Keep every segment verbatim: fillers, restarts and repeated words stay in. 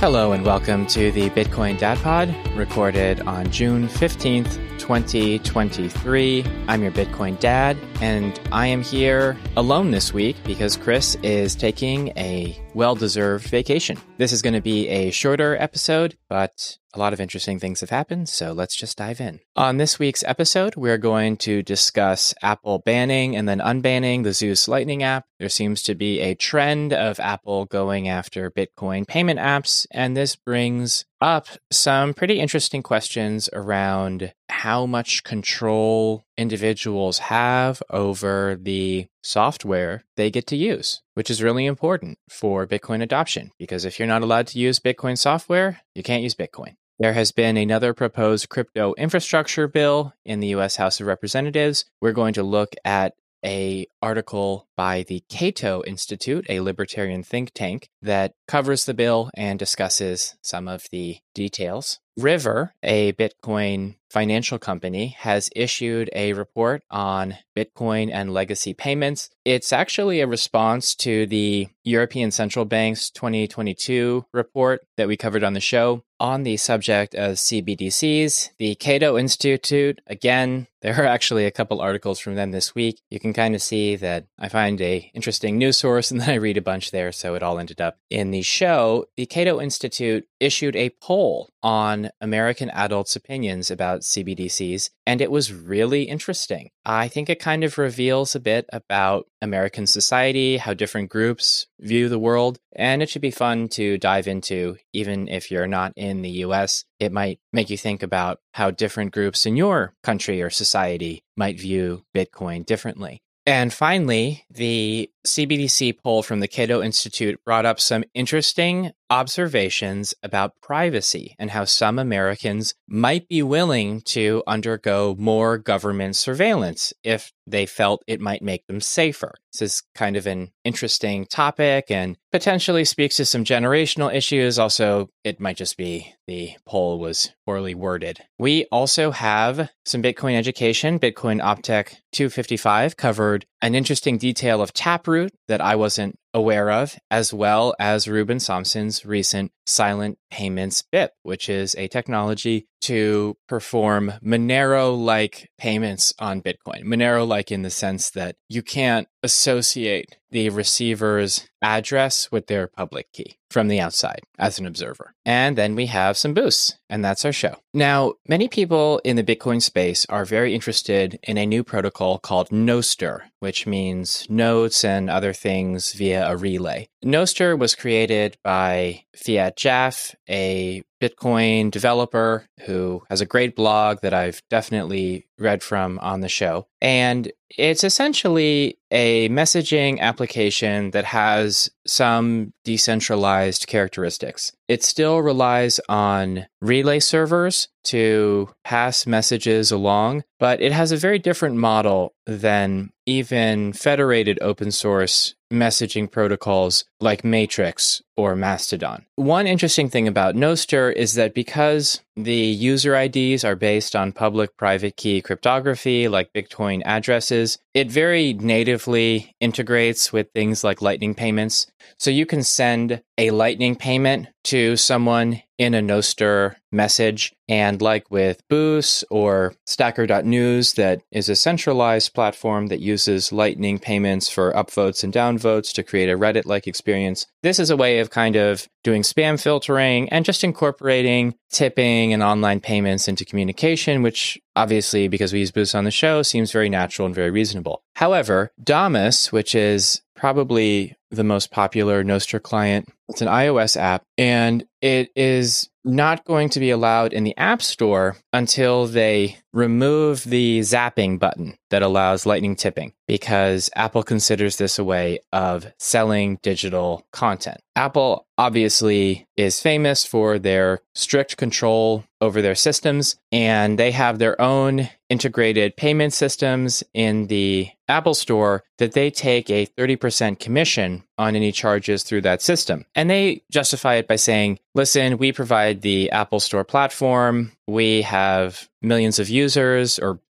Hello and welcome to the Bitcoin Dad Pod, recorded on June fifteenth, twenty twenty-three. I'm your Bitcoin Dad, and I am here alone this week because Chris is taking a well-deserved vacation. This is going to be a shorter episode, but a lot of interesting things have happened, so let's just dive in. On this week's episode, we're going to discuss Apple banning and then unbanning the Zeus Lightning app. There seems to be a trend of Apple going after Bitcoin payment apps, and this brings up some pretty interesting questions around how much control individuals have over the software they get to use, which is really important for Bitcoin adoption, because if you're not allowed to use Bitcoin software, you can't use Bitcoin. There has been another proposed crypto infrastructure bill in the U S House of Representatives. We're going to look at an article by the Cato Institute, a libertarian think tank, that covers the bill and discusses some of the details. River, a Bitcoin financial company, has issued a report on Bitcoin and legacy payments. It's actually a response to the European Central Bank's twenty twenty-two report that we covered on the show on the subject of C B D Cs. The Cato Institute, again, there are actually a couple articles from them this week. You can kind of see that I find a interesting news source and then I read a bunch there, so it all ended up in the show. The Cato Institute issued a poll on American adults' opinions about C B D Cs, and it was really interesting. I think it kind of reveals a bit about American society, how different groups view the world, and it should be fun to dive into, even if you're not in the U S. It might make you think about how different groups in your country or society might view Bitcoin differently. And finally, the C B D C poll from the Cato Institute brought up some interesting observations about privacy and how some Americans might be willing to undergo more government surveillance if they felt it might make them safer. This is kind of an interesting topic and potentially speaks to some generational issues. Also, it might just be the poll was poorly worded. We also have some Bitcoin education. Bitcoin Optech two fifty-five covered an interesting detail of Taproot that I wasn't aware of, as well as Ruben Somson's recent Silent Payments B I P, which is a technology to perform Monero-like payments on Bitcoin. Monero-like in the sense that you can't associate the receiver's address with their public key from the outside as an observer. And then we have some boosts, and that's our show. Now, many people in the Bitcoin space are very interested in a new protocol called Nostr, which means notes and other things via a relay. Nostr was created by Fiat Jaff, a Bitcoin developer who has a great blog that I've definitely read from on the show. And it's essentially a messaging application that has some decentralized characteristics. It still relies on relay servers to pass messages along, but it has a very different model than even federated open source messaging protocols like Matrix or Mastodon. One interesting thing about Nostr is that because the user I Ds are based on public-private key cryptography like Bitcoin addresses, it very natively integrates with things like Lightning payments. So you can send a Lightning payment to someone in a Nostr message. And like with Boost or Stacker dot news, that is a centralized platform that uses Lightning payments for upvotes and downvotes to create a Reddit-like experience. This is a way of kind of doing spam filtering and just incorporating tipping and online payments into communication, which obviously, because we use Boost on the show, seems very natural and very reasonable. However, Damus, which is probably the most popular Nostr client, it's an iOS app, and it is not going to be allowed in the App Store until they remove the zapping button that allows Lightning tipping, because Apple considers this a way of selling digital content. Apple obviously is famous for their strict control over their systems, and they have their own integrated payment systems in the Apple Store that they take a thirty percent commission on any charges through that system. And they justify it by saying, listen, we provide the Apple Store platform. We have millions of users, or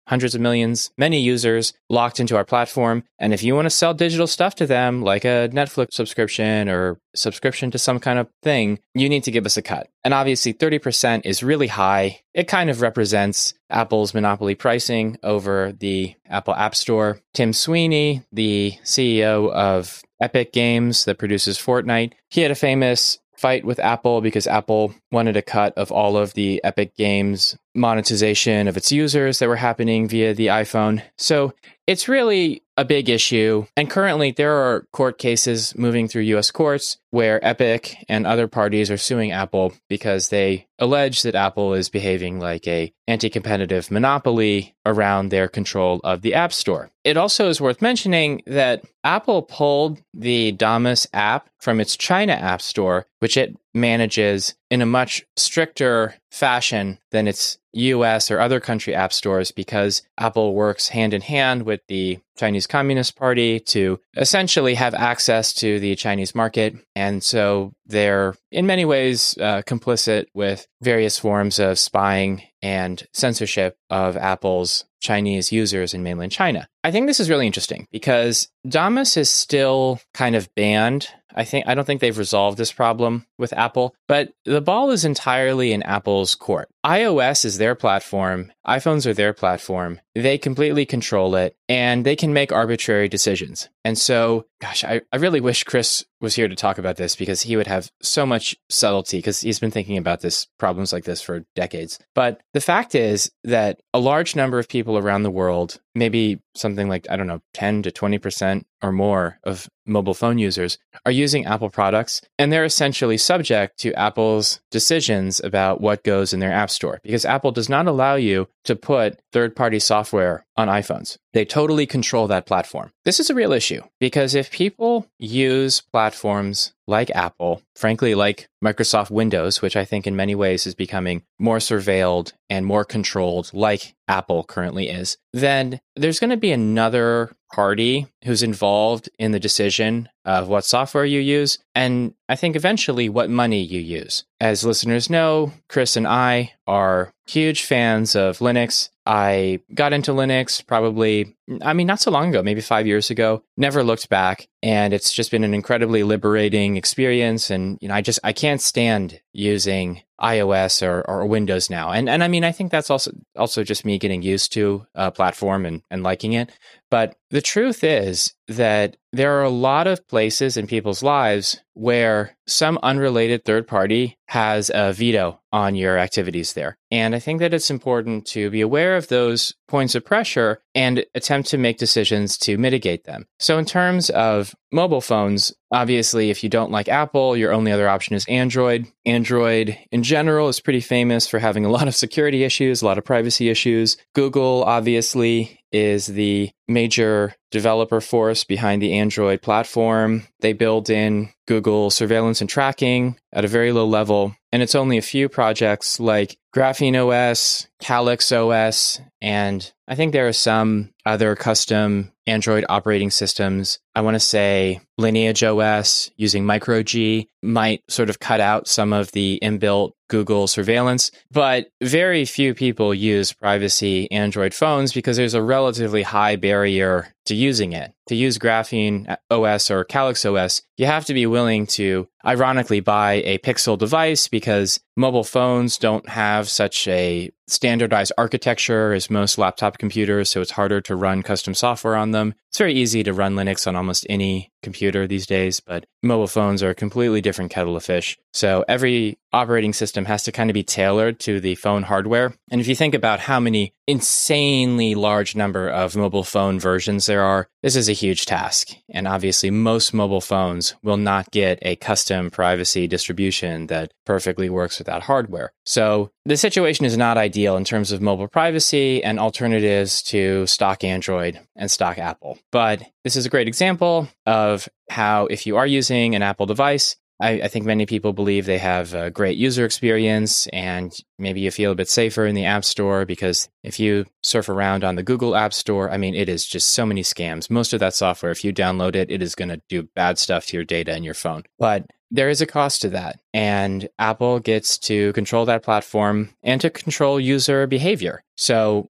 hundreds of millions, many users locked into our platform. And if you want to sell digital stuff to them, like a Netflix subscription or subscription to some kind of thing, you need to give us a cut. And obviously thirty percent is really high. It kind of represents Apple's monopoly pricing over the Apple App Store. Tim Sweeney, the C E O of Epic Games that produces Fortnite, he had a famous fight with Apple because Apple wanted a cut of all of the Epic Games monetization of its users that were happening via the iPhone. So it's really a big issue. And currently there are court cases moving through U S courts where Epic and other parties are suing Apple because they allege that Apple is behaving like a anti-competitive monopoly around their control of the App Store. It also is worth mentioning that Apple pulled the Damus app from its China App Store, which it manages in a much stricter fashion than its U S or other country app stores, because Apple works hand in hand with the Chinese Communist Party to essentially have access to the Chinese market. And so they're in many ways uh, complicit with various forms of spying and censorship of Apple's Chinese users in mainland China. I think this is really interesting because Damus is still kind of banned. I think I don't think they've resolved this problem with Apple, but the ball is entirely in Apple's court. iOS is their platform. iPhones are their platform. They completely control it, and they can make arbitrary decisions. And so, gosh, I, I really wish Chris was here to talk about this because he would have so much subtlety because he's been thinking about this problems like this for decades. But the fact is that a large number of people around the world, maybe something like, I don't know, ten to twenty percent or more of mobile phone users are using Apple products, and they're essentially subject to Apple's decisions about what goes in their app store because Apple does not allow you to put third-party software on iPhones. They totally control that platform. This is a real issue because if people use platforms like Apple, frankly, like Microsoft Windows, which I think in many ways is becoming more surveilled and more controlled like Apple currently is, then there's going to be another party who's involved in the decision of what software you use, and I think eventually what money you use. As listeners know, Chris and I are huge fans of Linux. I got into Linux probably, I mean, not so long ago, maybe five years ago, never looked back. And it's just been an incredibly liberating experience. And, you know, I just, I can't stand using iOS or, or Windows now. And, and I mean, I think that's also, also just me getting used to a platform and, and liking it. But the truth is that there are a lot of places in people's lives where some unrelated third party has a veto on your activities there. And I think that it's important to be aware of those points of pressure and attempt to make decisions to mitigate them. So in terms of mobile phones, obviously, if you don't like Apple, your only other option is Android. Android in general is pretty famous for having a lot of security issues, a lot of privacy issues. Google, obviously, is the major developer force behind the Android platform. They build in Google surveillance and tracking at a very low level. And it's only a few projects like Graphene O S, Calyx O S, and I think there are some other custom Android operating systems. I want to say Lineage O S using MicroG might sort of cut out some of the inbuilt Google surveillance, but very few people use privacy Android phones because there's a relatively high barrier to using it. To use Graphene O S or Calyx O S, you have to be willing to, ironically, buy a Pixel device because mobile phones don't have such a standardized architecture as most laptop computers, so it's harder to run custom software on them. It's very easy to run Linux on almost any computer these days, but mobile phones are a completely different kettle of fish. So every operating system has to kind of be tailored to the phone hardware. And if you think about how many insanely large number of mobile phone versions there are, this is a huge task. And obviously, most mobile phones will not get a custom privacy distribution that perfectly works with that hardware. So the situation is not ideal in terms of mobile privacy and alternatives to stock Android and stock Apple. But this is a great example of how if you are using an Apple device, I, I think many people believe they have a great user experience and maybe you feel a bit safer in the App Store because if you surf around on the Google App Store, I mean, it is just so many scams. Most of that software, if you download it, it is going to do bad stuff to your data in your phone. But there is a cost to that, and Apple gets to control that platform and to control user behavior. So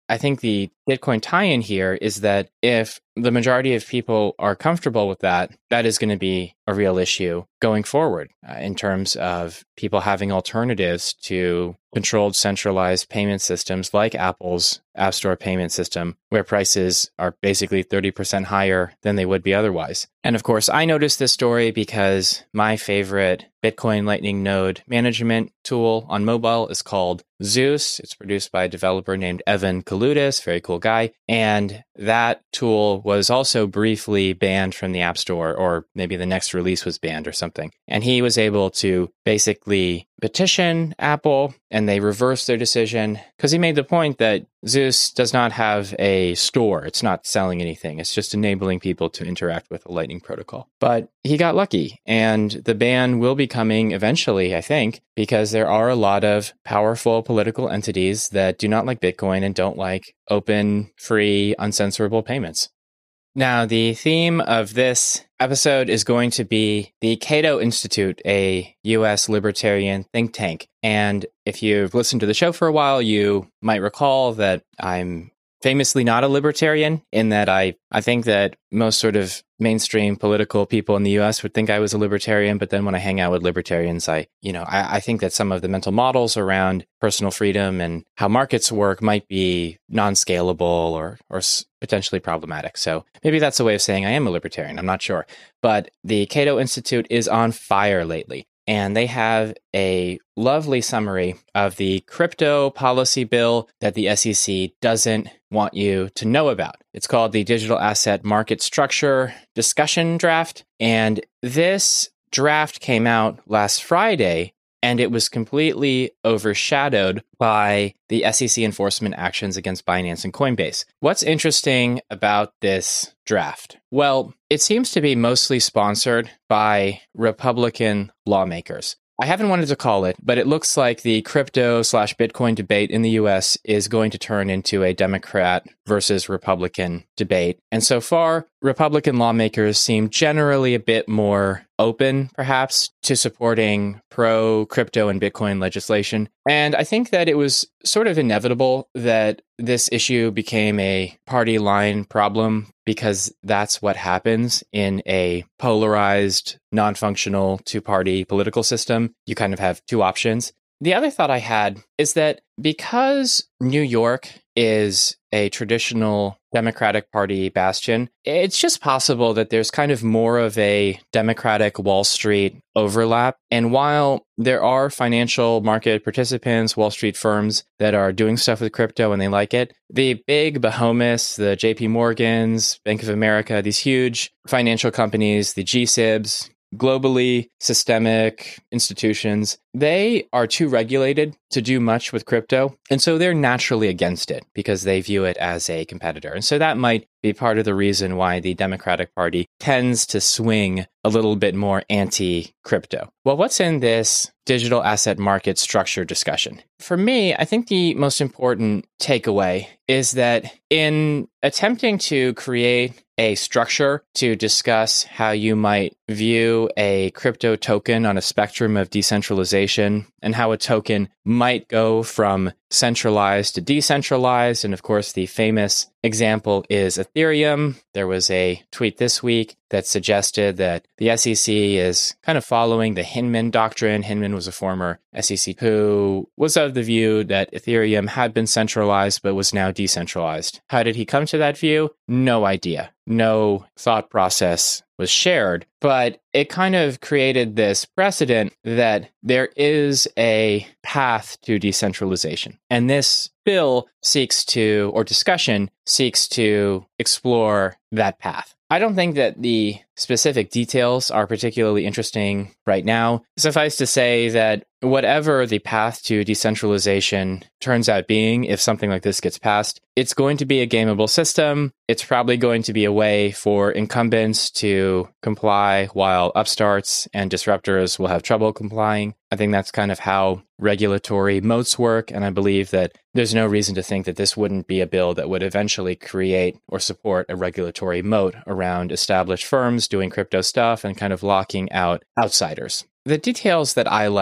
I think the Bitcoin tie-in here is that if the majority of people are comfortable with that, that is going to be a real issue going forward uh, in terms of people having alternatives to controlled centralized payment systems like Apple's App Store payment system, where prices are basically thirty percent higher than they would be otherwise. And of course, I noticed this story because my favorite Bitcoin Lightning Node management tool on mobile is called Zeus. It's produced by a developer named Evan Kaludis, very cool guy. And that tool was also briefly banned from the App Store, or maybe the next release was banned or something. And he was able to basically petition Apple, and they reversed their decision because he made the point that Zeus does not have a store. It's not selling anything. It's just enabling people to interact with the Lightning protocol. But he got lucky, and the ban will be coming eventually, I think, because there are a lot of powerful political entities that do not like Bitcoin and don't like open, free, uncensorable payments. Now, the theme of this episode is going to be the Cato Institute, a U S libertarian think tank. And if you've listened to the show for a while, you might recall that I'm famously not a libertarian, in that I, I think that most sort of mainstream political people in the U S would think I was a libertarian. But then when I hang out with libertarians, I, you know, I, I think that some of the mental models around personal freedom and how markets work might be non-scalable or, or potentially problematic. So maybe that's a way of saying I am a libertarian. I'm not sure. But the Cato Institute is on fire lately. And they have a lovely summary of the crypto policy bill that the S E C doesn't want you to know about. It's called the Digital Asset Market Structure Discussion Draft. And this draft came out last Friday, and it was completely overshadowed by the S E C enforcement actions against Binance and Coinbase. What's interesting about this draft? Well, it seems to be mostly sponsored by Republican lawmakers. I haven't wanted to call it, but it looks like the crypto slash Bitcoin debate in the U S is going to turn into a Democrat versus Republican debate. And so far, Republican lawmakers seem generally a bit more open, perhaps, to supporting pro-crypto and Bitcoin legislation. And I think that it was sort of inevitable that this issue became a party line problem, because that's what happens in a polarized, non-functional two-party political system. You kind of have two options. The other thought I had is that because New York is a traditional Democratic Party bastion, it's just possible that there's kind of more of a Democratic Wall Street overlap. And while there are financial market participants, Wall Street firms that are doing stuff with crypto and they like it, the big behemoths, the J P Morgans, Bank of America, these huge financial companies, the G SIBs, globally systemic institutions, they are too regulated to do much with crypto. And so they're naturally against it because they view it as a competitor. And so that might be part of the reason why the Democratic Party tends to swing a little bit more anti-crypto. Well, what's in this digital asset market structure discussion? For me, I think the most important takeaway is that in attempting to create a structure to discuss how you might view a crypto token on a spectrum of decentralization and how a token might go from centralized to decentralized. And of course, the famous example is Ethereum. There was a tweet this week that suggested that the S E C is kind of following the Hinman doctrine. Hinman was a former S E C who was of the view that Ethereum had been centralized but was now decentralized. How did he come to that view? No idea. No thought process was shared, but it kind of created this precedent that there is a path to decentralization. And this bill seeks to, or discussion seeks to explore that path. I don't think that the specific details are particularly interesting right now. Suffice to say that whatever the path to decentralization turns out being, if something like this gets passed, it's going to be a gameable system. It's probably going to be a way for incumbents to comply while upstarts and disruptors will have trouble complying. I think that's kind of how regulatory moats work, and I believe that there's no reason to think that this wouldn't be a bill that would eventually create or support a regulatory moat around established firms doing crypto stuff and kind of locking out outsiders. The details that I like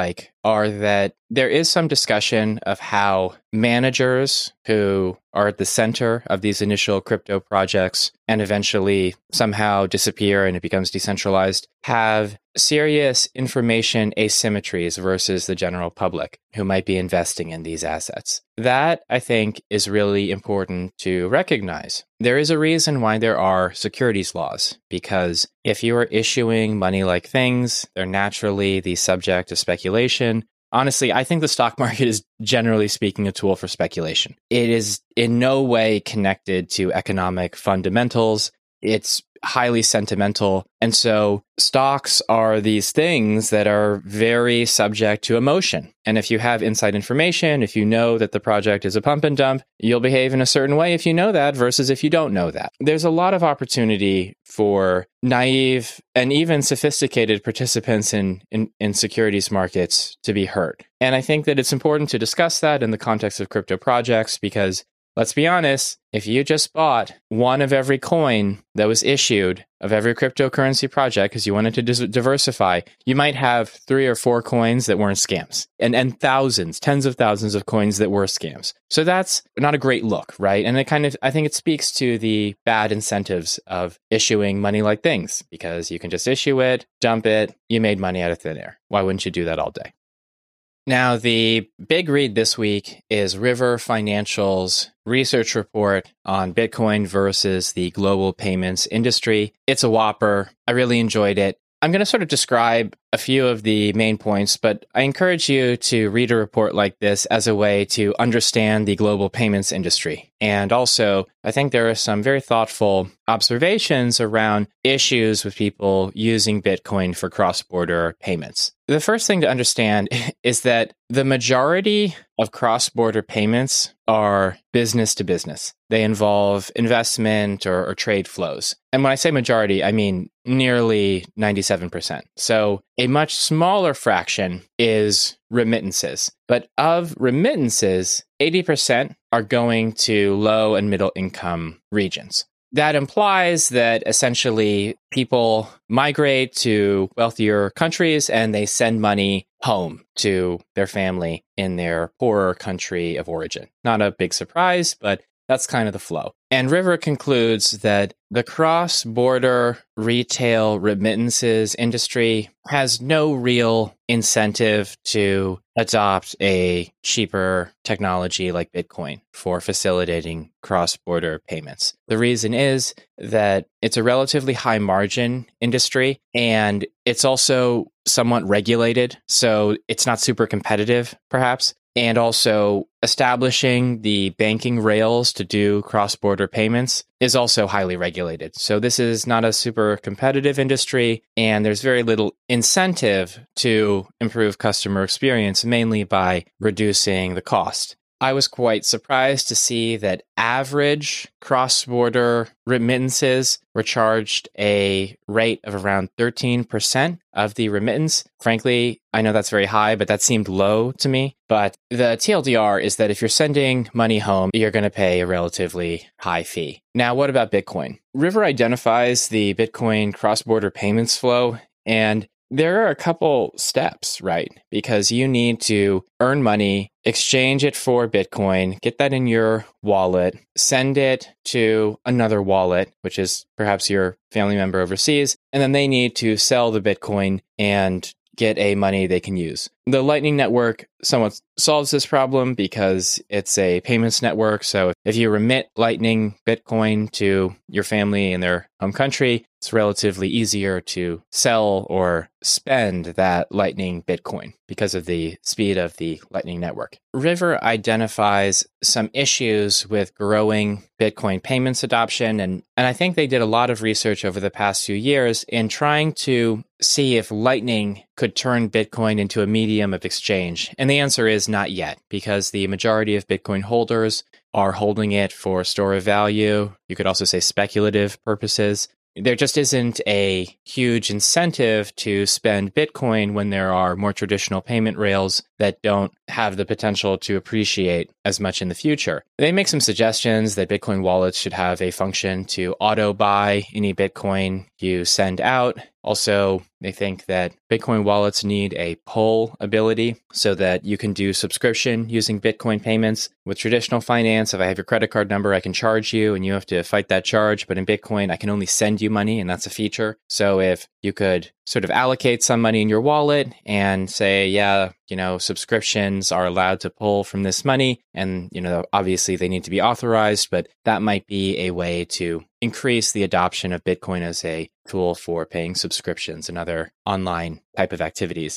are that there is some discussion of how managers who are at the center of these initial crypto projects and eventually somehow disappear and it becomes decentralized have serious information asymmetries versus the general public who might be investing in these assets. That, I think, is really important to recognize. There is a reason why there are securities laws, because if you are issuing money-like things, they're naturally the subject of speculation. Honestly, I think the stock market is, generally speaking, a tool for speculation. It is in no way connected to economic fundamentals. It's highly sentimental. And so stocks are these things that are very subject to emotion. And if you have inside information, if you know that the project is a pump and dump, you'll behave in a certain way if you know that versus if you don't know that. There's a lot of opportunity for naive and even sophisticated participants in, in, in securities markets to be hurt. And I think that it's important to discuss that in the context of crypto projects because let's be honest, if you just bought one of every coin that was issued of every cryptocurrency project because you wanted to dis- diversify, you might have three or four coins that weren't scams and, and thousands, tens of thousands of coins that were scams. So that's not a great look, right? And it kind of, I think it speaks to the bad incentives of issuing money-like things because you can just issue it, dump it, you made money out of thin air. Why wouldn't you do that all day? Now, the big read this week is River Financial's research report on Bitcoin versus the global payments industry. It's a whopper. I really enjoyed it. I'm going to sort of describe a few of the main points, but I encourage you to read a report like this as a way to understand the global payments industry. And also, I think there are some very thoughtful observations around issues with people using Bitcoin for cross-border payments. The first thing to understand is that the majority of cross-border payments are business to business. They involve investment or, or trade flows. And when I say majority, I mean nearly ninety-seven percent. So a much smaller fraction is remittances. But of remittances, eighty percent are going to low and middle income regions. That implies that essentially people migrate to wealthier countries and they send money home to their family in their poorer country of origin. Not a big surprise, but that's kind of the flow. And River concludes that the cross-border retail remittances industry has no real incentive to adopt a cheaper technology like Bitcoin for facilitating cross-border payments. The reason is that it's a relatively high margin industry and it's also somewhat regulated, so it's not super competitive, perhaps. And also establishing the banking rails to do cross-border payments is also highly regulated. So this is not a super competitive industry, and there's very little incentive to improve customer experience, mainly by reducing the cost. I was quite surprised to see that average cross-border remittances were charged a rate of around thirteen percent of the remittance. Frankly, I know that's very high, but that seemed low to me. But the T L D R is that if you're sending money home, you're going to pay a relatively high fee. Now, what about Bitcoin? River identifies the Bitcoin cross-border payments flow, and there are a couple steps, right? Because you need to earn money, exchange it for Bitcoin, get that in your wallet, send it to another wallet, which is perhaps your family member overseas, and then they need to sell the Bitcoin and get a money they can use. The Lightning Network somewhat solves this problem because it's a payments network. So if you remit Lightning Bitcoin to your family in their home country, it's relatively easier to sell or spend that Lightning Bitcoin because of the speed of the Lightning Network. River identifies some issues with growing Bitcoin payments adoption, and, and I think they did a lot of research over the past few years in trying to see if Lightning could turn Bitcoin into a medium of exchange. And the answer is not yet, because the majority of Bitcoin holders are holding it for store of value. You could also say speculative purposes. There just isn't a huge incentive to spend Bitcoin when there are more traditional payment rails that don't have the potential to appreciate as much in the future. They make some suggestions that Bitcoin wallets should have a function to auto buy any Bitcoin you send out. Also, they think that Bitcoin wallets need a pull ability so that you can do subscription using Bitcoin payments. With traditional finance, if I have your credit card number, I can charge you and you have to fight that charge. But in Bitcoin, I can only send you money, and that's a feature. So if you could sort of allocate some money in your wallet and say, yeah, you know, subscriptions are allowed to pull from this money. And, you know, obviously they need to be authorized, but that might be a way to increase the adoption of Bitcoin as a tool for paying subscriptions and other online type of activities.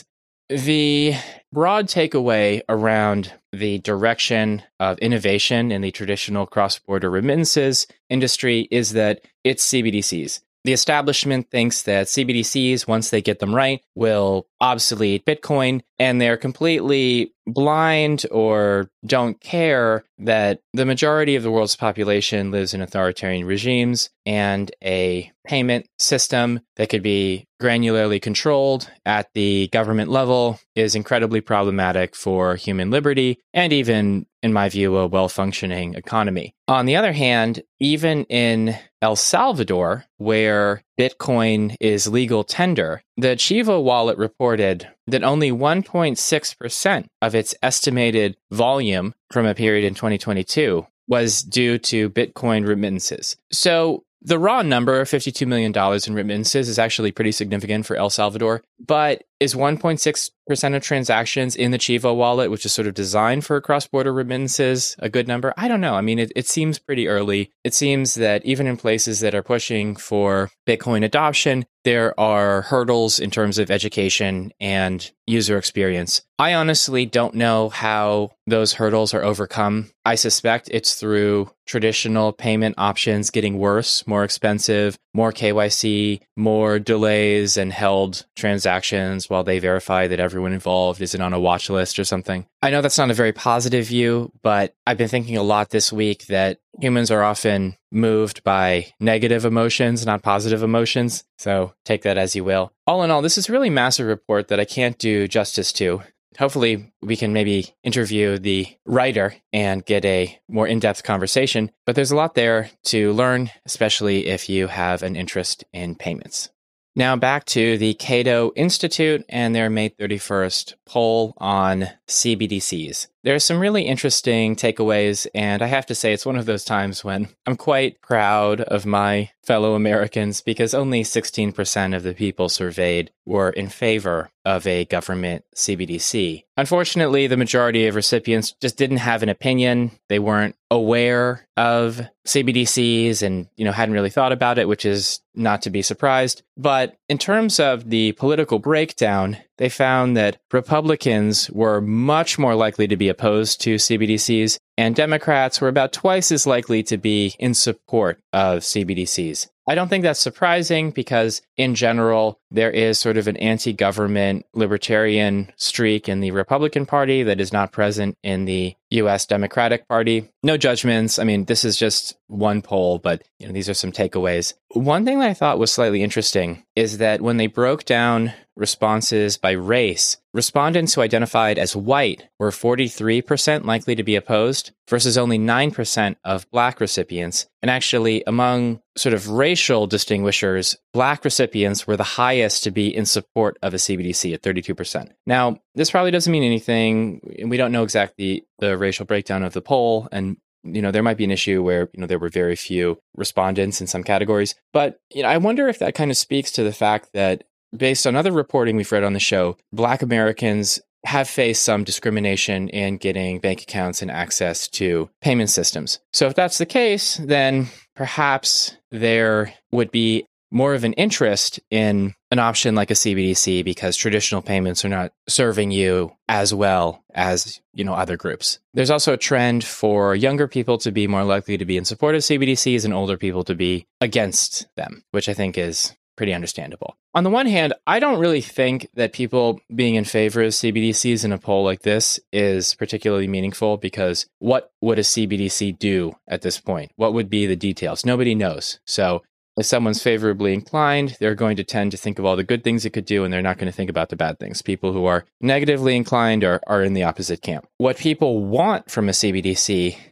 The broad takeaway around the direction of innovation in the traditional cross-border remittances industry is that it's C B D Cs. The establishment thinks that C B D Cs, once they get them right, will obsolete Bitcoin, and they're completely blind or don't care that the majority of the world's population lives in authoritarian regimes, and a payment system that could be granularly controlled at the government level is incredibly problematic for human liberty and even, in my view, a well-functioning economy. On the other hand, even in El Salvador, where Bitcoin is legal tender, the Chivo wallet reported that only one point six percent of its estimated volume from a period in twenty twenty-two was due to Bitcoin remittances. So the raw number of fifty-two million dollars in remittances is actually pretty significant for El Salvador, but is one point six percent of transactions in the Chivo wallet, which is sort of designed for cross-border remittances, a good number? I don't know. I mean, it, it seems pretty early. It seems that even in places that are pushing for Bitcoin adoption, there are hurdles in terms of education and user experience. I honestly don't know how those hurdles are overcome. I suspect it's through traditional payment options getting worse, more expensive, more K Y C, more delays and held transactions while they verify that everyone involved isn't on a watch list or something. I know that's not a very positive view, but I've been thinking a lot this week that humans are often moved by negative emotions, not positive emotions. So take that as you will. All in all, this is a really massive report that I can't do justice to. Hopefully, we can maybe interview the writer and get a more in-depth conversation. But there's a lot there to learn, especially if you have an interest in payments. Now back to the Cato Institute and their May thirty-first poll on C B D Cs. There are some really interesting takeaways, and I have to say it's one of those times when I'm quite proud of my fellow Americans because only sixteen percent of the people surveyed were in favor of a government C B D C. Unfortunately, the majority of recipients just didn't have an opinion. They weren't aware of C B D Cs and, you know, hadn't really thought about it, which is not to be surprised. But in terms of the political breakdown, they found that Republicans were much more likely to be opposed to C B D Cs, and Democrats were about twice as likely to be in support of C B D Cs. I don't think that's surprising because, in general, there is sort of an anti-government libertarian streak in the Republican Party that is not present in the U S Democratic Party. No judgments. I mean, this is just one poll, but you know, these are some takeaways. One thing that I thought was slightly interesting is that when they broke down responses by race, respondents who identified as white were forty-three percent likely to be opposed versus only nine percent of Black recipients. And actually, among sort of racial distinguishers, Black recipients were the highest to be in support of a C B D C at thirty-two percent. Now, this probably doesn't mean anything. We don't know exactly the racial breakdown of the poll, and you know, there might be an issue where, you know, there were very few respondents in some categories. But, you know, I wonder if that kind of speaks to the fact that based on other reporting we've read on the show, Black Americans have faced some discrimination in getting bank accounts and access to payment systems. So if that's the case, then perhaps there would be more of an interest in an option like a C B D C because traditional payments are not serving you as well as, you know, other groups. There's also a trend for younger people to be more likely to be in support of C B D Cs and older people to be against them, which I think is pretty understandable. On the one hand, I don't really think that people being in favor of C B D Cs in a poll like this is particularly meaningful because what would a C B D C do at this point? What would be the details? Nobody knows. So if someone's favorably inclined, they're going to tend to think of all the good things it could do, and they're not going to think about the bad things. People who are negatively inclined are, are in the opposite camp. What people want from a C B D C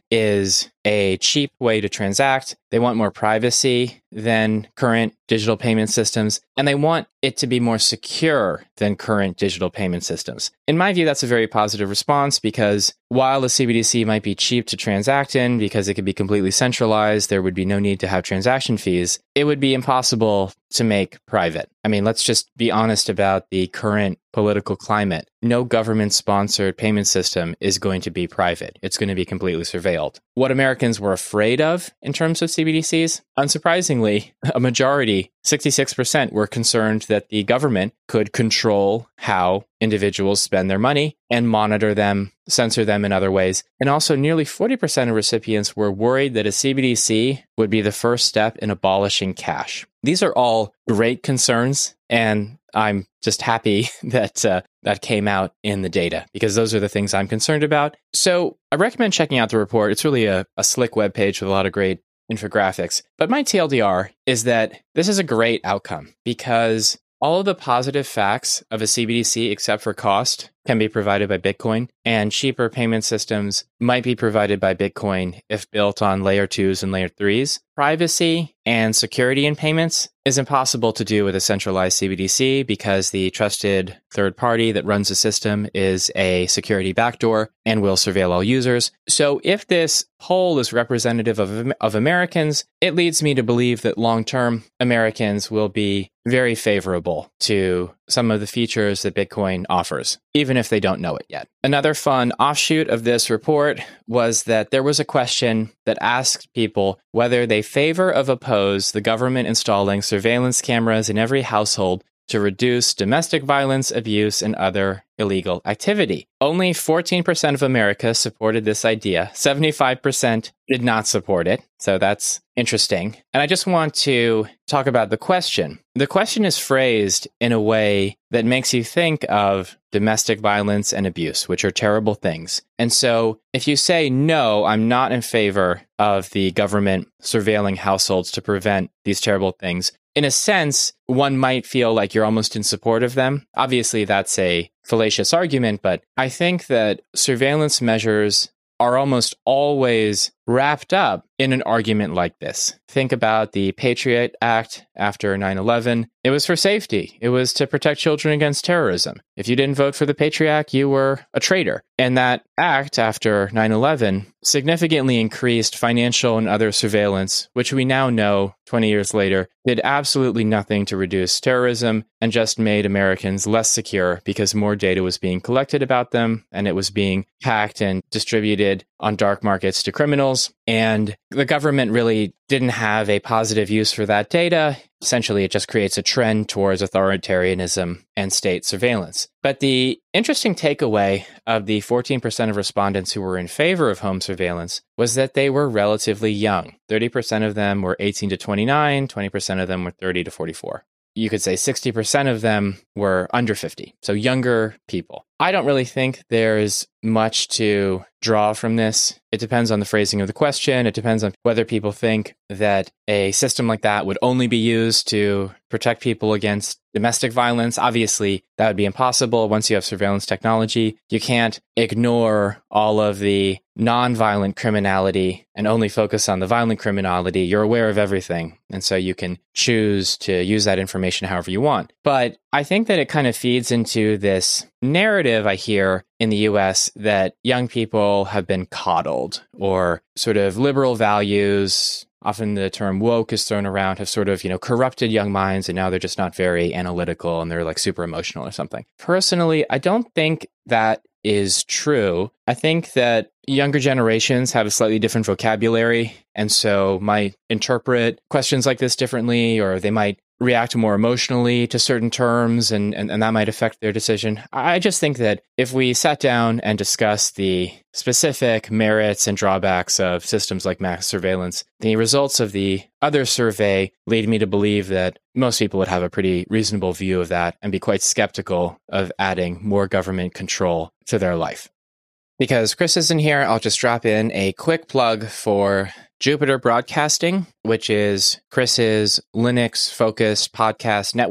is a cheap way to transact. They want more privacy than current digital payment systems, and they want it to be more secure than current digital payment systems. In my view, that's a very positive response because while the C B D C might be cheap to transact in because it could be completely centralized, there would be no need to have transaction fees, it would be impossible to make private. I mean, let's just be honest about the current political climate. No government-sponsored payment system is going to be private. It's going to be completely surveilled. What Americans were afraid of in terms of C B D Cs, unsurprisingly, a majority, sixty-six percent, were concerned that the government could control how individuals spend their money and monitor them, censor them in other ways. And also nearly forty percent of recipients were worried that a C B D C would be the first step in abolishing cash. These are all great concerns, and I'm just happy that uh, that came out in the data because those are the things I'm concerned about. So I recommend checking out the report. It's really a, a slick webpage with a lot of great infographics. But my T L D R is that this is a great outcome because all of the positive facts of a C B D C, except for cost, can be provided by Bitcoin, and cheaper payment systems might be provided by Bitcoin if built on layer twos and layer threes. Privacy and security in payments is impossible to do with a centralized C B D C because the trusted third party that runs the system is a security backdoor and will surveil all users. So if this poll is representative of, of Americans, it leads me to believe that long-term Americans will be very favorable to some of the features that Bitcoin offers, even if they don't know it yet. Another fun offshoot of this report was that there was a question that asked people whether they favor or oppose the government installing surveillance cameras in every household to reduce domestic violence, abuse, and other illegal activity. Only fourteen percent of America supported this idea. seventy-five percent did not support it. So that's interesting. And I just want to talk about the question. The question is phrased in a way that makes you think of domestic violence and abuse, which are terrible things. And so if you say, no, I'm not in favor of the government surveilling households to prevent these terrible things, in a sense, one might feel like you're almost in support of them. Obviously, that's a fallacious argument, but I think that surveillance measures are almost always wrapped up in an argument like this. Think about the Patriot Act after nine eleven. It was for safety. It was to protect children against terrorism. If you didn't vote for the Patriot Act, you were a traitor. And that act after nine eleven significantly increased financial and other surveillance, which we now know twenty years later did absolutely nothing to reduce terrorism and just made Americans less secure because more data was being collected about them and it was being hacked and distributed on dark markets to criminals. And the government really didn't have a positive use for that data. Essentially, it just creates a trend towards authoritarianism and state surveillance. But the interesting takeaway of the fourteen percent of respondents who were in favor of home surveillance was that they were relatively young. thirty percent of them were eighteen to twenty-nine, twenty percent of them were thirty to forty-four. You could say sixty percent of them were under fifty, so younger people. I don't really think there's much to draw from this. It depends on the phrasing of the question. It depends on whether people think that a system like that would only be used to protect people against domestic violence. Obviously, that would be impossible once you have surveillance technology. You can't ignore all of the non-violent criminality and only focus on the violent criminality. You're aware of everything, and so you can choose to use that information however you want. But I think that it kind of feeds into this narrative I hear in the U S that young people have been coddled, or sort of liberal values, often the term woke is thrown around, have sort of, you know, corrupted young minds, and now they're just not very analytical and they're like super emotional or something. Personally, I don't think that is true. I think that younger generations have a slightly different vocabulary, and so might interpret questions like this differently, or they might react more emotionally to certain terms, and, and, and that might affect their decision. I just think that if we sat down and discussed the specific merits and drawbacks of systems like mass surveillance, the results of the other survey lead me to believe that most people would have a pretty reasonable view of that and be quite skeptical of adding more government control to their life. Because Chris isn't here, I'll just drop in a quick plug for Jupiter Broadcasting, which is Chris's Linux-focused podcast network.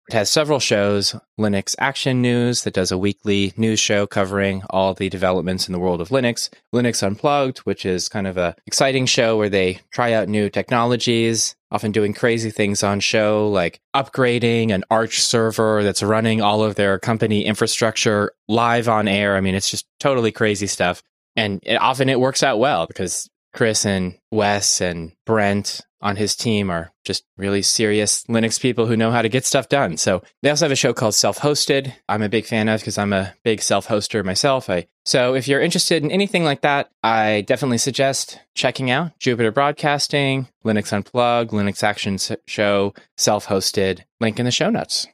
It has several shows, Linux Action News, that does a weekly news show covering all the developments in the world of Linux, Linux Unplugged, which is kind of a exciting show where they try out new technologies, often doing crazy things on show, like upgrading an Arch server that's running all of their company infrastructure live on air. I mean, it's just totally crazy stuff. And it, often it works out well because Chris and Wes and Brent on his team are just really serious Linux people who know how to get stuff done. So they also have a show called Self-Hosted. I'm a big fan of because I'm a big self-hoster myself. I, so if you're interested in anything like that, I definitely suggest checking out Jupiter Broadcasting, Linux Unplugged, Linux Action Show, Self-Hosted. Link in the show notes.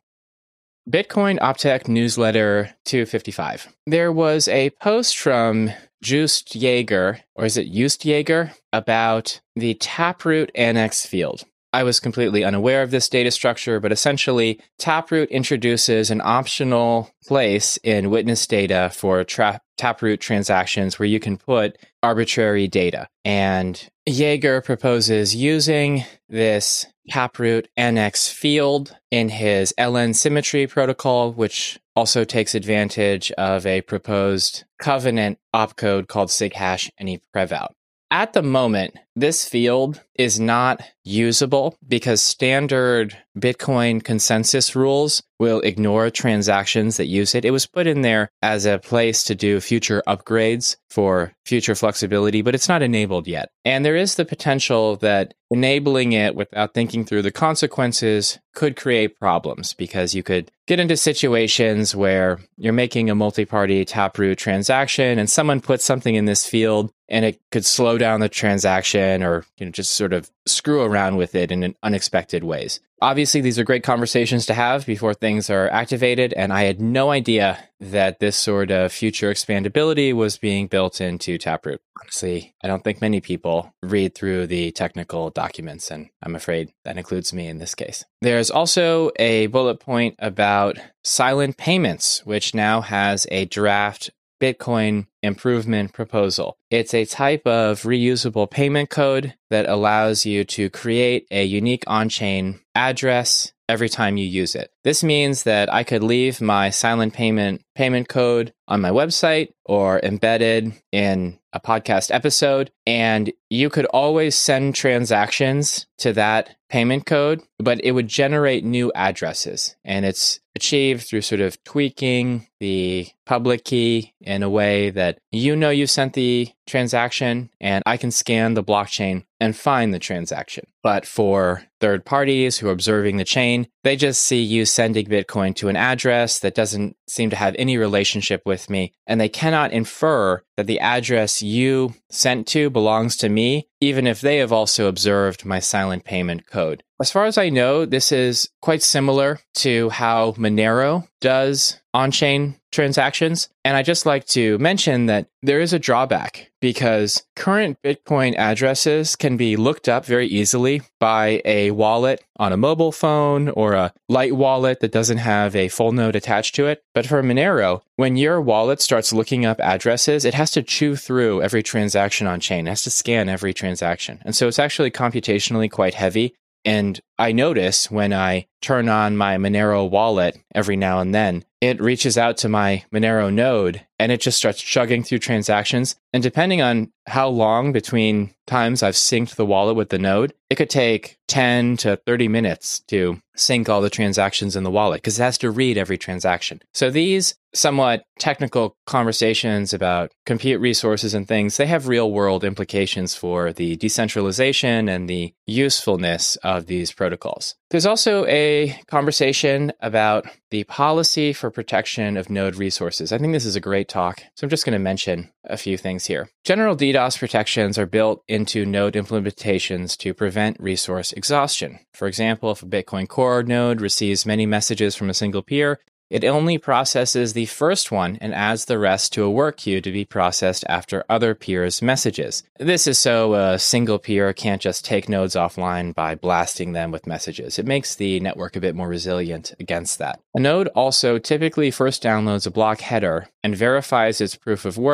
Bitcoin Optech Newsletter two fifty-five. There was a post from Just Jaeger, or is it Just Jaeger, about the Taproot annex field. I was completely unaware of this data structure, but essentially, Taproot introduces an optional place in witness data for tra- Taproot transactions where you can put arbitrary data. And Jaeger proposes using this Taproot annex field in his L N symmetry protocol, which also takes advantage of a proposed covenant opcode called sighash anyprevout. At the moment, this field is not usable because standard Bitcoin consensus rules will ignore transactions that use it. It was put in there as a place to do future upgrades for future flexibility, but it's not enabled yet. And there is the potential that enabling it without thinking through the consequences could create problems because you could get into situations where you're making a multi-party Taproot transaction and someone puts something in this field and it could slow down the transaction or, you know, just sort of screw around with it in unexpected ways. Obviously, these are great conversations to have before things are activated, and I had no idea that this sort of future expandability was being built into Taproot. Honestly, I don't think many people read through the technical documents, and I'm afraid that includes me in this case. There's also a bullet point about silent payments, which now has a draft Bitcoin improvement proposal. It's a type of reusable payment code that allows you to create a unique on-chain address every time you use it. This means that I could leave my silent payment payment code on my website or embedded in a podcast episode, and you could always send transactions to that payment code, but it would generate new addresses. And it's achieved through sort of tweaking the public key in a way that you know you sent the transaction, and I can scan the blockchain and find the transaction. But for third parties who are observing the chain, they just see you sending Bitcoin to an address that doesn't seem to have any relationship with me, and they cannot infer that the address you sent to belongs to me, even if they have also observed my silent payment code. As far as I know, this is quite similar to how Monero does on-chain transactions. And I just like to mention that there is a drawback because current Bitcoin addresses can be looked up very easily by a wallet on a mobile phone or a light wallet that doesn't have a full node attached to it. But for Monero, when your wallet starts looking up addresses, it has to chew through every transaction on chain. It has to scan every transaction. And so it's actually computationally quite heavy. And I notice when I turn on my Monero wallet every now and then, it reaches out to my Monero node and it just starts chugging through transactions. And depending on how long between times I've synced the wallet with the node, it could take ten to thirty minutes to sync all the transactions in the wallet because it has to read every transaction. So these somewhat technical conversations about compute resources and things, they have real world implications for the decentralization and the usefulness of these protocols. There's also a conversation about the policy for protection of node resources. I think this is a great talk, so I'm just going to mention a few things here. General DDoS protections are built into node implementations to prevent resource exhaustion. For example, if a Bitcoin Core node receives many messages from a single peer, it only processes the first one and adds the rest to a work queue to be processed after other peers' messages. This is so a single peer can't just take nodes offline by blasting them with messages. It makes the network a bit more resilient against that. A node also typically first downloads a block header and verifies its proof of work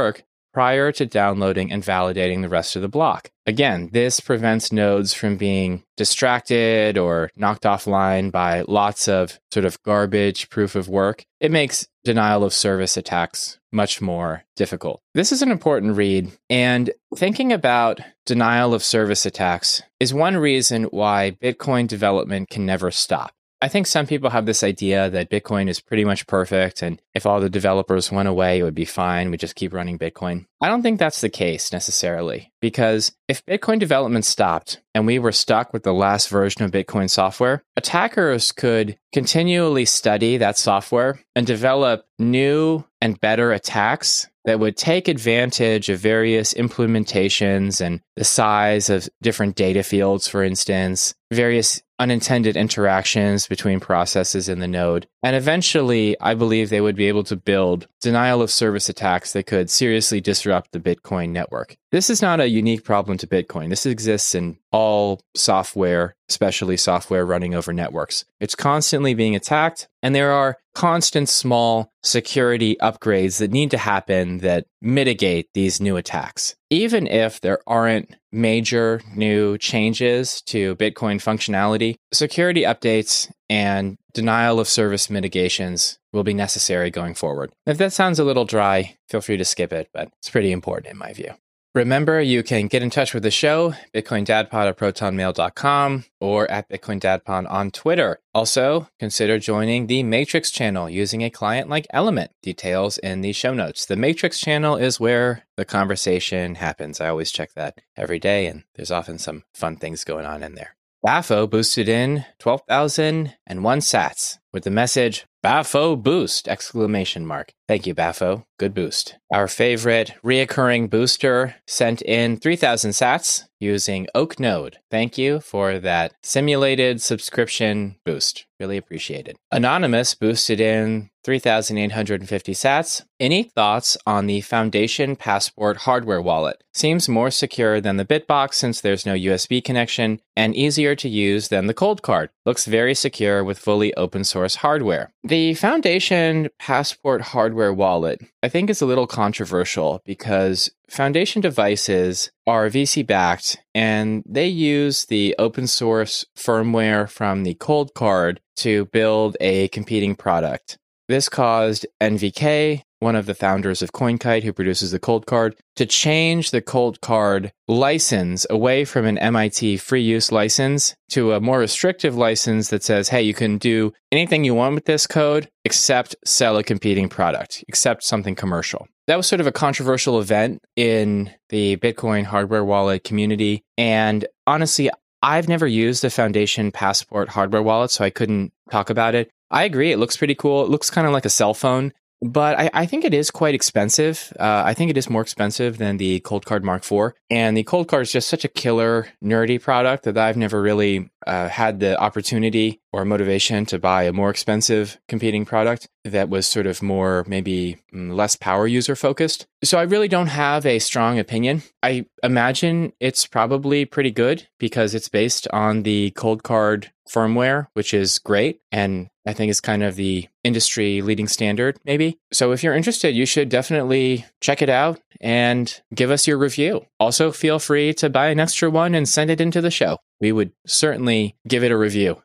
prior to downloading and validating the rest of the block. Again, this prevents nodes from being distracted or knocked offline by lots of sort of garbage proof of work. It makes denial of service attacks much more difficult. This is an important read, and thinking about denial of service attacks is one reason why Bitcoin development can never stop. I think some people have this idea that Bitcoin is pretty much perfect, and if all the developers went away, it would be fine. We just keep running Bitcoin. I don't think that's the case necessarily, because if Bitcoin development stopped and we were stuck with the last version of Bitcoin software, attackers could continually study that software and develop new and better attacks that would take advantage of various implementations and the size of different data fields, for instance, various unintended interactions between processes in the node. And eventually, I believe they would be able to build denial of service attacks that could seriously disrupt the Bitcoin network. This is not a unique problem to Bitcoin. This exists in all software, especially software running over networks. It's constantly being attacked, and there are constant small security upgrades that need to happen that mitigate these new attacks. Even if there aren't major new changes to Bitcoin functionality, security updates and denial of service mitigations will be necessary going forward. If that sounds a little dry, feel free to skip it, but it's pretty important in my view. Remember, you can get in touch with the show, bitcoindadpod at protonmail dot com or at bitcoindadpod on Twitter. Also, consider joining the Matrix channel using a client like Element. Details in the show notes. The Matrix channel is where the conversation happens. I always check that every day, and there's often some fun things going on in there. B A F O boosted in twelve thousand one sats with the message, B A F O boost, exclamation mark. Thank you, B A F O. Good boost. Our favorite reoccurring booster sent in three thousand sats using OakNode. Thank you for that simulated subscription boost. Really appreciate it. Anonymous boosted in three thousand eight hundred fifty sats. Any thoughts on the Foundation Passport hardware wallet? Seems more secure than the Bitbox since there's no U S B connection and easier to use than the Cold Card. Looks very secure with fully open source hardware. The Foundation Passport hardware wallet, I think, is a little controversial because Foundation devices are V C-backed, and they use the open source firmware from the Cold Card to build a competing product. This caused N V K, one of the founders of CoinKite, who produces the Cold Card, to change the Cold Card license away from an M I T free use license to a more restrictive license that says, hey, you can do anything you want with this code except sell a competing product, except something commercial. That was sort of a controversial event in the Bitcoin hardware wallet community. And honestly, I've never used the Foundation Passport hardware wallet, so I couldn't talk about it. I agree. It looks pretty cool. It looks kind of like a cell phone, but I, I think it is quite expensive. Uh, I think it is more expensive than the Cold Card Mark four. And the Cold Card is just such a killer, nerdy product that I've never really uh, had the opportunity or motivation to buy a more expensive competing product that was sort of more, maybe less power user focused. So I really don't have a strong opinion. I imagine it's probably pretty good because it's based on the Cold Card firmware, which is great. And I think is kind of the industry leading standard, maybe. So if you're interested, you should definitely check it out and give us your review. Also, feel free to buy an extra one and send it into the show. We would certainly give it a review.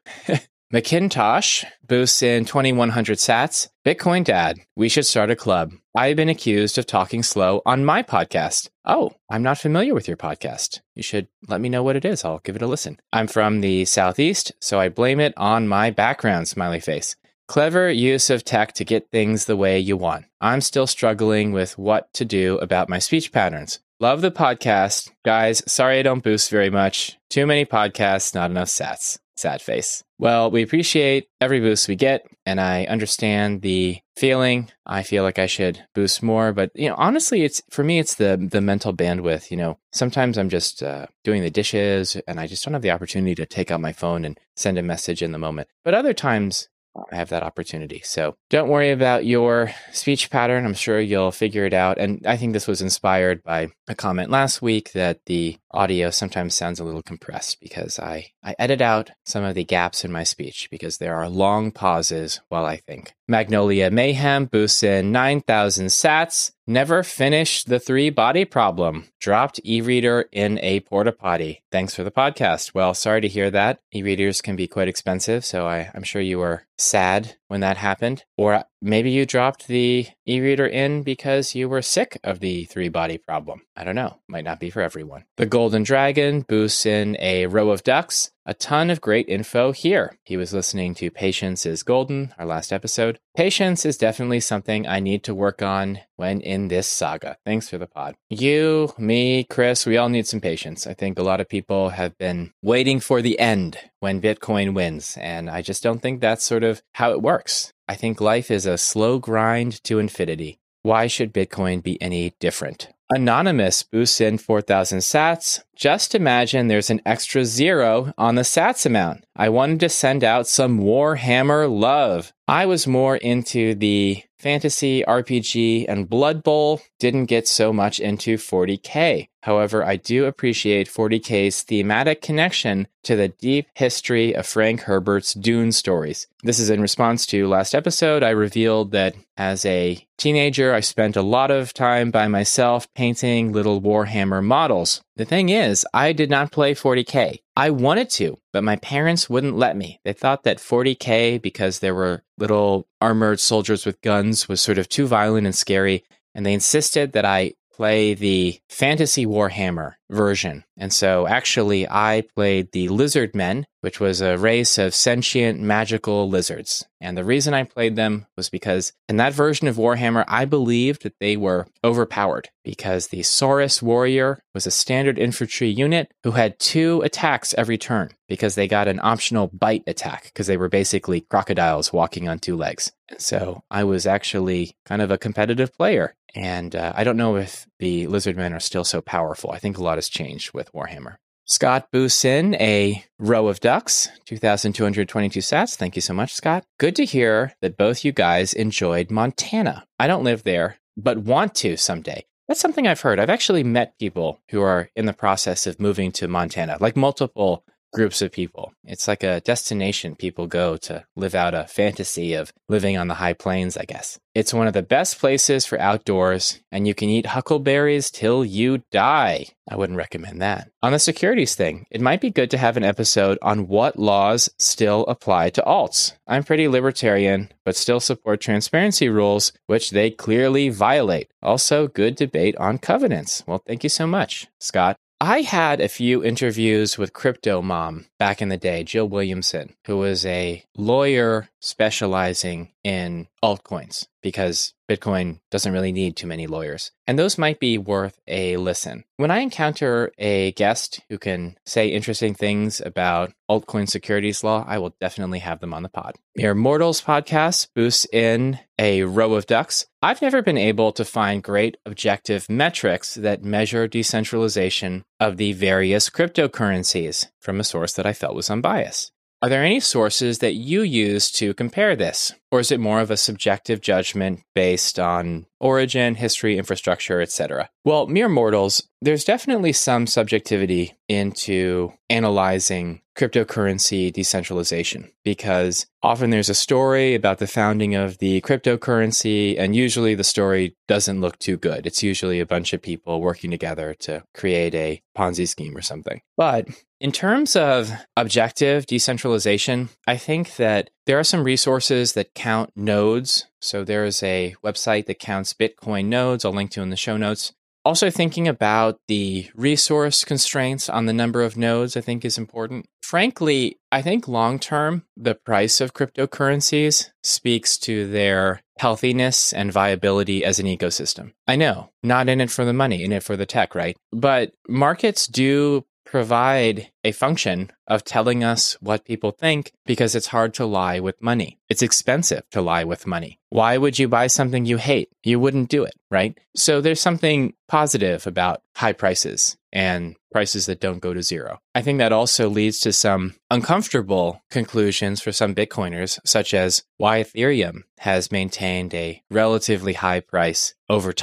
Macintosh boosts in twenty-one hundred sats. Bitcoin Dad, we should start a club. I've been accused of talking slow on my podcast. Oh, I'm not familiar with your podcast. You should let me know what it is. I'll give it a listen. I'm from the Southeast, so I blame it on my background, smiley face. Clever use of tech to get things the way you want. I'm still struggling with what to do about my speech patterns. Love the podcast. Guys, sorry I don't boost very much. Too many podcasts, not enough sats. Sad face. Well, we appreciate every boost we get, and I understand the feeling. I feel like I should boost more, but you know, honestly, it's for me, it's the the mental bandwidth. You know, sometimes I'm just uh, doing the dishes, and I just don't have the opportunity to take out my phone and send a message in the moment. But other times, I have that opportunity. So don't worry about your speech pattern. I'm sure you'll figure it out. And I think this was inspired by a comment last week that the audio sometimes sounds a little compressed because I, I edit out some of the gaps in my speech because there are long pauses while I think. Magnolia Mayhem boosts in nine thousand sats. Never finished the three body problem. Dropped e-reader in a porta potty. Thanks for the podcast. Well, sorry to hear that. E-readers can be quite expensive, so I, I'm sure you were sad when that happened. Or maybe you dropped the e-reader in because you were sick of the three body problem. I don't know. Might not be for everyone. The Golden Dragon boosts in a row of ducks. A ton of great info here. He was listening to Patience is Golden, our last episode. Patience is definitely something I need to work on when in this saga. Thanks for the pod. You, me, Chris, we all need some patience. I think a lot of people have been waiting for the end when Bitcoin wins, and I just don't think that's sort of how it works. I think life is a slow grind to infinity. Why should Bitcoin be any different? Anonymous boosts in four thousand sats. Just imagine there's an extra zero on the sats amount. I wanted to send out some Warhammer love. I was more into the fantasy, R P G, and Blood Bowl. Didn't get so much into forty K. However, I do appreciate forty K's thematic connection to the deep history of Frank Herbert's Dune stories. This is in response to last episode. I revealed that as a teenager, I spent a lot of time by myself painting little Warhammer models. The thing is, I did not play forty K. I wanted to, but my parents wouldn't let me. They thought that forty K, because there were little armored soldiers with guns, was sort of too violent and scary, and they insisted that I play the Fantasy Warhammer version. And so actually I played the Lizard Men, which was a race of sentient magical lizards. And the reason I played them was because in that version of Warhammer, I believed that they were overpowered because the Saurus Warrior was a standard infantry unit who had two attacks every turn because they got an optional bite attack because they were basically crocodiles walking on two legs. And so I was actually kind of a competitive player. And uh, I don't know if the Lizardmen are still so powerful. I think a lot has changed with Warhammer. Scott boosts in a row of ducks, two thousand two hundred twenty-two sats. Thank you so much, Scott. Good to hear that both you guys enjoyed Montana. I don't live there, but want to someday. That's something I've heard. I've actually met people who are in the process of moving to Montana, like multiple groups of people. It's like a destination people go to live out a fantasy of living on the high plains, I guess. It's one of the best places for outdoors, and you can eat huckleberries till you die. I wouldn't recommend that. On the securities thing, it might be good to have an episode on what laws still apply to alts. I'm pretty libertarian, but still support transparency rules, which they clearly violate. Also, good debate on covenants. Well, thank you so much, Scott. I had a few interviews with Crypto Mom back in the day, Jill Williamson, who was a lawyer specializing in altcoins because Bitcoin doesn't really need too many lawyers. And those might be worth a listen. When I encounter a guest who can say interesting things about altcoin securities law, I will definitely have them on the pod. Mere Mortals podcast boosts in a row of ducks. I've never been able to find great objective metrics that measure decentralization of the various cryptocurrencies from a source that I felt was unbiased. Are there any sources that you use to compare this? Or is it more of a subjective judgment based on origin, history, infrastructure, et cetera? Well, Mere Mortals, there's definitely some subjectivity into analyzing cryptocurrency decentralization because often there's a story about the founding of the cryptocurrency, and usually the story doesn't look too good. It's usually a bunch of people working together to create a Ponzi scheme or something. But in terms of objective decentralization, I think that there are some resources that count nodes. So there is a website that counts Bitcoin nodes. I'll link to in the show notes. Also thinking about the resource constraints on the number of nodes, I think is important. Frankly, I think long-term, the price of cryptocurrencies speaks to their healthiness and viability as an ecosystem. I know, not in it for the money, in it for the tech, right? But markets do provide a function of telling us what people think because it's hard to lie with money. It's expensive to lie with money. Why would you buy something you hate? You wouldn't do it, right? So there's something positive about high prices and prices that don't go to zero. I think that also leads to some uncomfortable conclusions for some Bitcoiners, such as why Ethereum has maintained a relatively high price over time.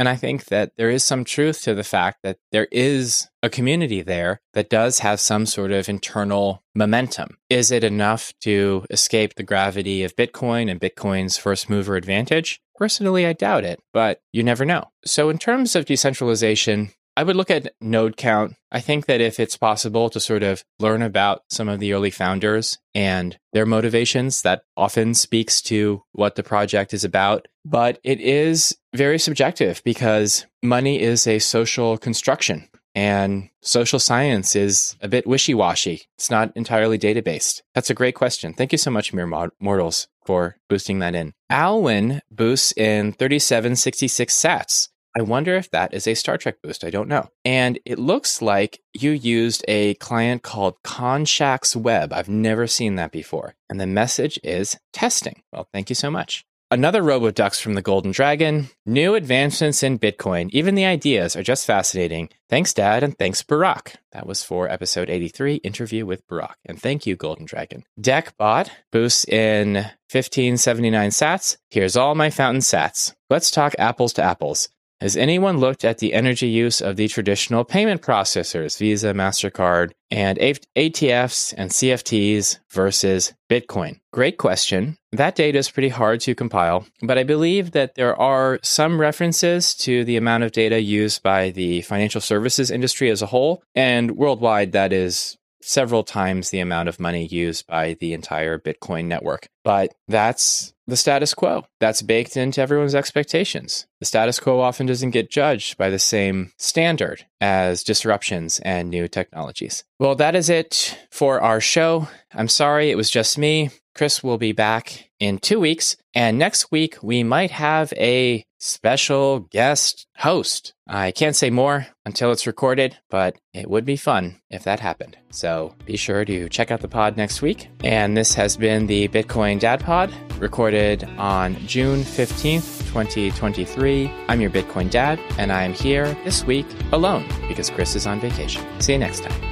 And I think that there is some truth to the fact that there is a community there that does have some sort of internal momentum. Is it enough to escape the gravity of Bitcoin and Bitcoin's first mover advantage? Personally, I doubt it, but you never know. So in terms of decentralization, I would look at node count. I think that if it's possible to sort of learn about some of the early founders and their motivations, that often speaks to what the project is about. But it is very subjective because money is a social construction and social science is a bit wishy-washy. It's not entirely data-based. That's a great question. Thank you so much, Mere Mortals, for boosting that in. Alwyn boosts in thirty-seven sixty-six sats. I wonder if that is a Star Trek boost. I don't know. And it looks like you used a client called Conshax Web. I've never seen that before. And the message is testing. Well, thank you so much. Another RoboDux from the Golden Dragon. New advancements in Bitcoin. Even the ideas are just fascinating. Thanks, Dad, and thanks, Barack. That was for episode eighty-three, interview with Barack. And thank you, Golden Dragon. DeckBot boosts in fifteen seventy-nine sats. Here's all my fountain sats. Let's talk apples to apples. Has anyone looked at the energy use of the traditional payment processors, Visa, MasterCard, and A T Fs and C F Ts versus Bitcoin? Great question. That data is pretty hard to compile, but I believe that there are some references to the amount of data used by the financial services industry as a whole, and worldwide that is several times the amount of money used by the entire Bitcoin network. But that's the status quo. That's baked into everyone's expectations. The status quo often doesn't get judged by the same standard as disruptions and new technologies. Well, that is it for our show. I'm sorry it was just me. Chris will be back in two weeks. And next week, we might have a special guest host. I can't say more until it's recorded, but it would be fun if that happened. So be sure to check out the pod next week. And this has been the Bitcoin Dad Pod, recorded on June fifteenth, twenty twenty-three. I'm your Bitcoin Dad, and I'm here this week alone because Chris is on vacation. See you next time.